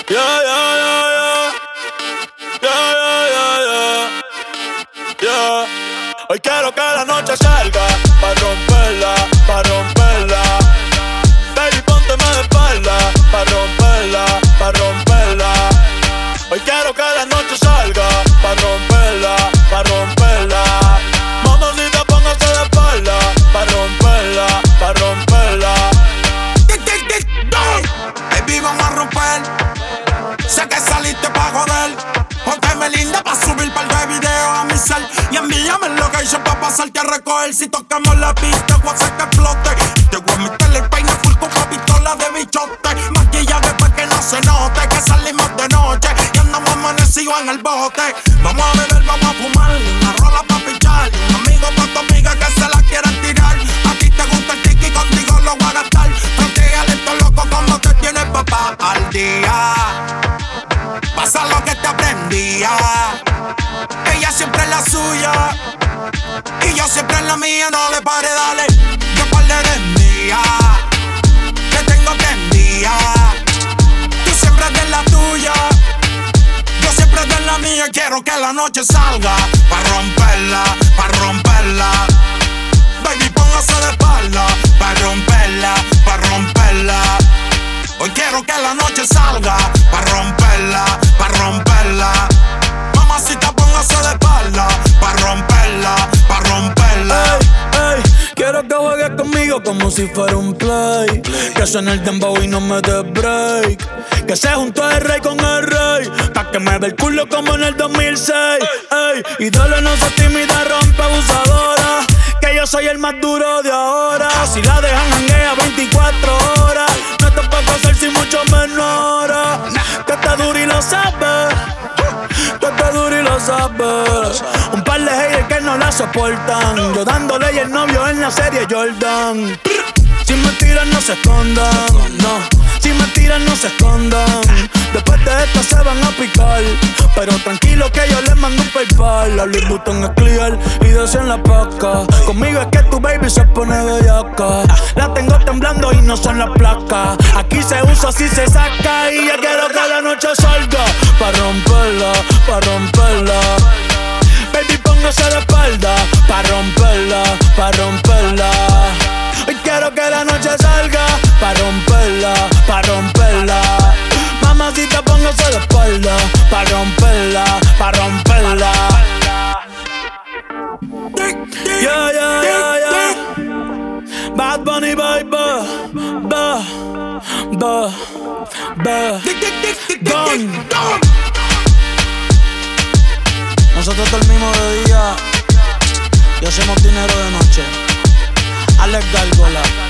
Yeah, yeah, yeah, yeah. Yeah, yeah, yeah, yeah. Yeah. Hoy quiero que la noche salga pa' romperla, pa' romperla. Baby, pónteme de espalda pa' romperla, pa' romperla. Hoy quiero que la noche salga pa' romperla, pa' romperla. Mamacita, póngase de espalda pa' romperla, pa' romperla. Baby, vamos a romper. Sé que saliste pa' joder. Pónteme linda pa' subir par de videos a mi cel. Y envíame el location pa' pasarte a recoger. Si tocamos la pista, voy a hacer que explote. Te voy a meter el peine full con una pistola de bichote. Maquillaje pa' que no se note que salimos de noche y andamos amanecidos en el bote. Vamos a beber, vamos a fumar, una rola pa' pichar. Un amigo pa' tu amiga que se la quiera tirar. A ti te gusta el tiki, contigo lo voy a gastar. Protégale esto loco como te tienes papá al día. Pasa lo que te aprendía. Ella siempre es la suya y yo siempre es la mía. No le pare, dale, que par de eres mía. Que tengo prendida. Tú siempre eres la tuya, yo siempre eres la mía. Quiero que la noche salga pa' romperla, pa' romperla. Baby, póngase de espalda pa' romperla, pa' romperla. Hoy quiero que la noche salga pa' romperla, pa' romperla. Mamacita, póngase de espalda pa' romperla, pa' romperla. Ey, quiero que juegues conmigo como si fuera un play. Que suene el dembow y no me dé break. Que se juntó el rey con el rey pa' que me ve el culo como en el 2006. Ey, y dale, no seas tímida, rompe abusadora. Que yo soy el más duro de ahora. Si la dejan janguea 24 horas. No te puedo hacer sin mucho menor. Que está duro y lo sabes. Que está duro y lo sabes. Un par de haters que no la soportan. Yo dándole y el novio en la serie Jordan. Si mentiras no se escondan, no. Si mentiras no se escondan. Después de esto se van a picar. Pero tranquilo que yo les mando un PayPal. La Louis Vuitton es clear y decían la paca. Conmigo es que tu baby se pone bellaca. La tengo temblando y no son las placas. Aquí se usa, así se saca. Y ya quiero que la noche salga pa' romperla, pa' romperla. Baby, póngase de espalda pa' romperla, pa' romperla. Hoy quiero que la noche salga pa' romperla, pa' romperla. Mamacita, póngase de espalda pa' romperla, pa' romperla. Yeah, yeah, yeah, yeah. Bad Bunny, baby. Gone. Nosotros dormimos de día y hacemos dinero de noche. Alex Gárgola.